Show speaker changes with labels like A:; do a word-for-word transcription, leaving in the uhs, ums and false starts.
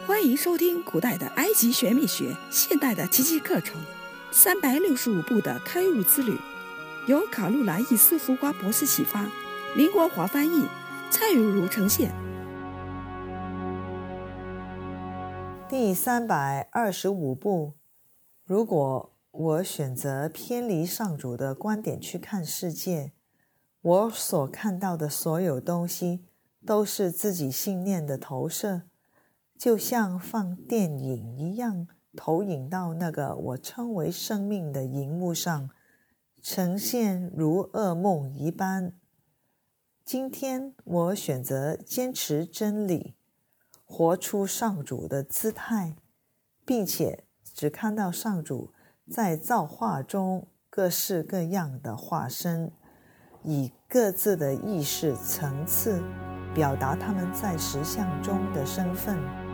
A: 欢迎收听古代的埃及玄秘学，现代的奇迹课程，三百六十五步的开悟之旅，由卡路兰伊斯福华博士启发，林国华翻译，蔡如如呈现。
B: 第三百二十五步，如果我选择偏离上主的观点去看世界，我所看到的所有东西都是自己信念的投射，就像放电影一样，投影到那个我称为生命的荧幕上，呈现如噩梦一般。今天我选择坚持真理，活出上主的姿态，并且只看到上主在造化中各式各样的化身，以各自的意识层次表达他们在实相中的身份。